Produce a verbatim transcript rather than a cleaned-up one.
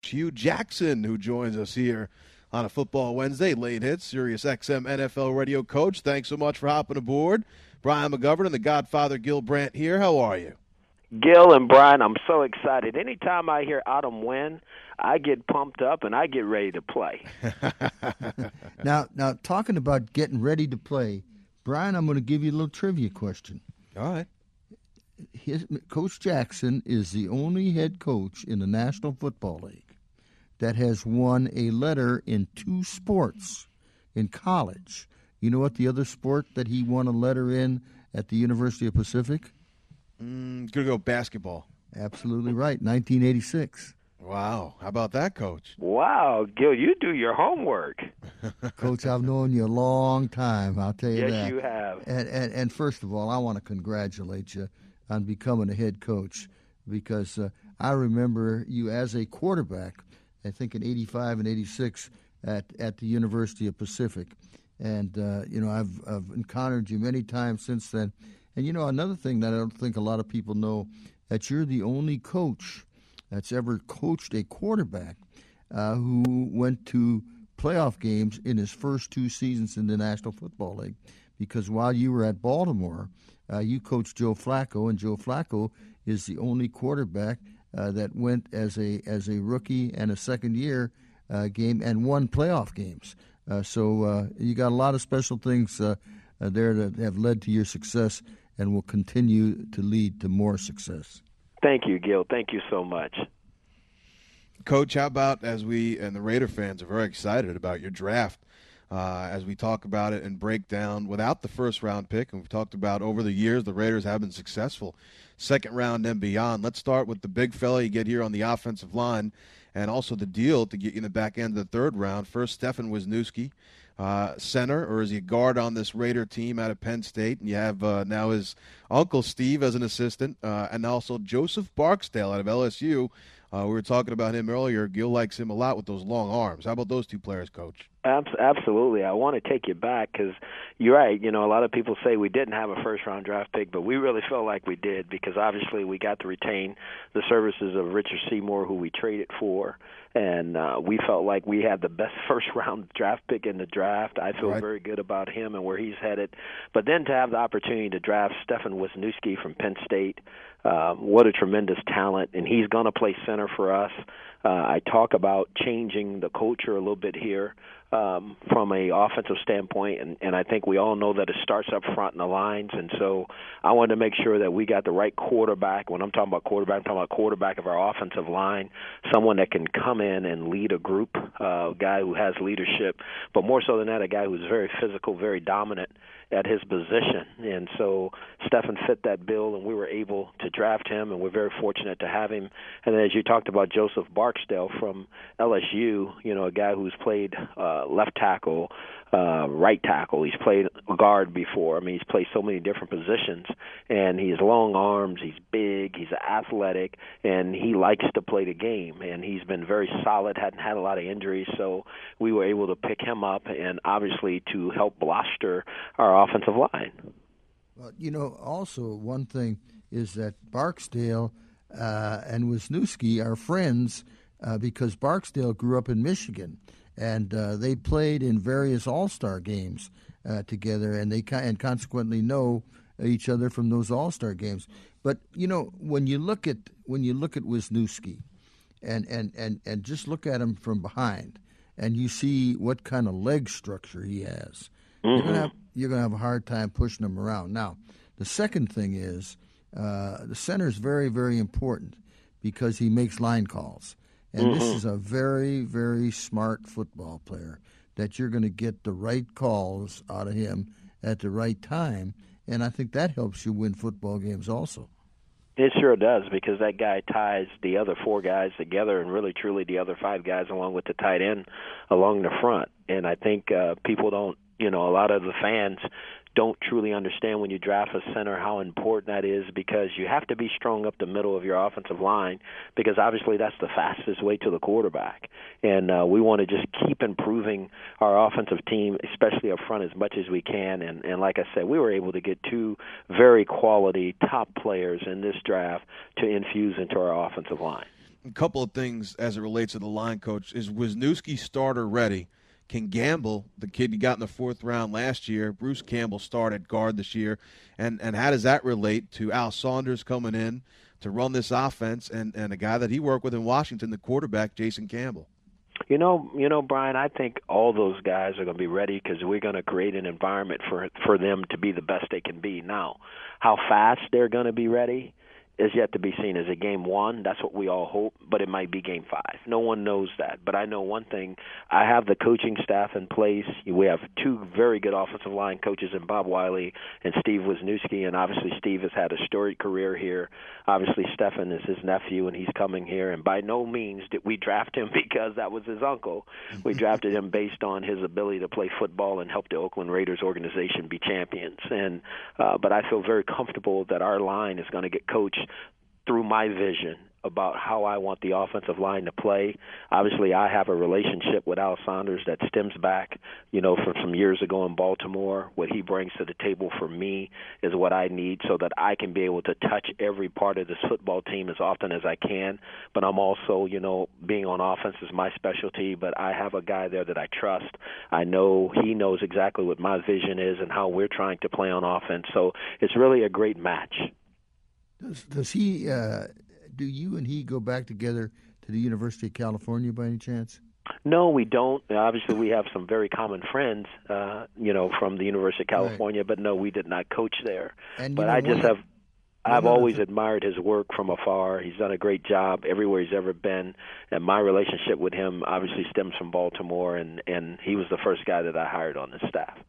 Coach Hugh Jackson, who joins us here on a Football Wednesday. Late hits, Sirius X M N F L Radio. Coach, thanks so much for hopping aboard. Brian McGovern and the Godfather Gil Brandt here. How are you? Gil and Brian, I'm so excited. Anytime I hear Autumn win, I get pumped up and I get ready to play. now, now talking about getting ready to play, Brian, I'm going to give you a little trivia question. All right. His, Coach Jackson is the only head coach in the National Football League that has won a letter in two sports in college. You know what the other sport that he won a letter in at the University of Pacific? Mm, gonna go basketball. Absolutely right, nineteen eighty-six. Wow, how about that, Coach? Wow, Gil, you do your homework. Coach, I've known you a long time, I'll tell you yes, that. Yes, you have. And, and, and first of all, I want to congratulate you on becoming a head coach because uh, I remember you as a quarterback, I think in eighty-five and eighty-six at, at the University of Pacific. And, uh, you know, I've, I've encountered you many times since then. And, you know, another thing that I don't think a lot of people know, that you're the only coach that's ever coached a quarterback uh, who went to playoff games in his first two seasons in the National Football League. Because while you were at Baltimore, uh, you coached Joe Flacco, and Joe Flacco is the only quarterback uh, that went as a as a rookie and a second-year uh, game and won playoff games. Uh, so uh, you got a lot of special things uh, uh, there that have led to your success and will continue to lead to more success. Thank you, Gil. Thank you so much. Coach, how about, as we and the Raider fans are very excited about your draft, uh, as we talk about it and break down without the first-round pick, and we've talked about over the years the Raiders have been successful, second round and beyond. Let's start with the big fella you get here on the offensive line and also the deal to get you in the back end of the third round. First, Stefan Wisniewski. Uh, center, or is he a guard on this Raider team out of Penn State? And you have uh, now his uncle Steve as an assistant, uh, and also Joseph Barksdale out of L S U. Uh, we were talking about him earlier. Gil likes him a lot with those long arms. How about those two players, Coach? Absolutely. I want to take you back because you're right. You know, a lot of people say we didn't have a first-round draft pick, but we really felt like we did because obviously we got to retain the services of Richard Seymour, who we traded for, and uh, we felt like we had the best first-round draft pick in the draft. I feel right. very good about him and where he's headed. But then to have the opportunity to draft Stefan Wisniewski from Penn State, um, what a tremendous talent, and he's going to play center for us. Uh, I talk about changing the culture a little bit here um, from a offensive standpoint, and, and I think we all know that it starts up front in the lines, and so I wanted to make sure that we got the right quarterback. When I'm talking about quarterback, I'm talking about quarterback of our offensive line, someone that can come in and lead a group, uh, a guy who has leadership, but more so than that, a guy who's very physical, very dominant at his position. And so Stefan fit that bill, and we were able to draft him, and we're very fortunate to have him. And then as you talked about Joseph Barksdale from L S U, you know, a guy who's played uh, left tackle, uh, right tackle. He's played guard before. I mean, he's played so many different positions, and he has long arms. He's big. He's athletic, and he likes to play the game. And he's been very solid, hadn't had a lot of injuries, so we were able to pick him up and obviously to help bolster our offensive line. Well, you know, also one thing is that Barksdale uh, and Wisniewski are friends uh, because Barksdale grew up in Michigan, and uh, they played in various All-Star games uh, together, and they and consequently know each other from those All-Star games. But you know, when you look at when you look at Wisniewski, and and and and just look at him from behind, and you see what kind of leg structure he has, mm-hmm. you're gonna have you're gonna have a hard time pushing him around. Now, the second thing is uh, the center is very very important because he makes line calls. And mm-hmm. this is a very, very smart football player that you're going to get the right calls out of him at the right time. And I think that helps you win football games also. It sure does, because that guy ties the other four guys together and really, truly the other five guys along with the tight end along the front. And I think uh, people don't, you know, a lot of the fans don't truly understand when you draft a center how important that is, because you have to be strong up the middle of your offensive line, because obviously that's the fastest way to the quarterback. And uh, we want to just keep improving our offensive team, especially up front, as much as we can. And, and like I said, we were able to get two very quality top players in this draft to infuse into our offensive line. a couple of things as it relates to the line coach. Is Wisniewski starter ready? Can Gamble, the kid you got in the fourth round last year, Bruce Campbell started guard this year, and, and how does that relate to Al Saunders coming in to run this offense and, and a guy that he worked with in Washington, the quarterback, Jason Campbell? You know, you know, Brian, I think all those guys are going to be ready because we're going to create an environment for for them to be the best they can be. Now, how fast they're going to be ready is yet to be seen. Is it game one? That's what we all hope, but it might be game five. No one knows that. But I know one thing. I have the coaching staff in place. We have two very good offensive line coaches in Bob Wiley and Steve Wisniewski, and obviously Steve has had a storied career here. Obviously Stefan is his nephew, and he's coming here. And by no means did we draft him because that was his uncle. We drafted him based on his ability to play football and help the Oakland Raiders organization be champions. And uh, but I feel very comfortable that our line is going to get coached through my vision about how I want the offensive line to play. Obviously, I have a relationship with Al Saunders that stems back, you know, from some years ago in Baltimore. What he brings to the table for me is what I need so that I can be able to touch every part of this football team as often as I can. But I'm also, you know, being on offense is my specialty, but I have a guy there that I trust. I know he knows exactly what my vision is and how we're trying to play on offense. So it's really a great match. Does, does he, uh, do you and he go back together to the University of California by any chance? No, we don't. Obviously, we have some very common friends, uh, you know, from the University of California, right. But no, we did not coach there. And, but know, I just have, I've always th- admired his work from afar. He's done a great job everywhere he's ever been, and my relationship with him obviously stems from Baltimore, and, and he was the first guy that I hired on the staff.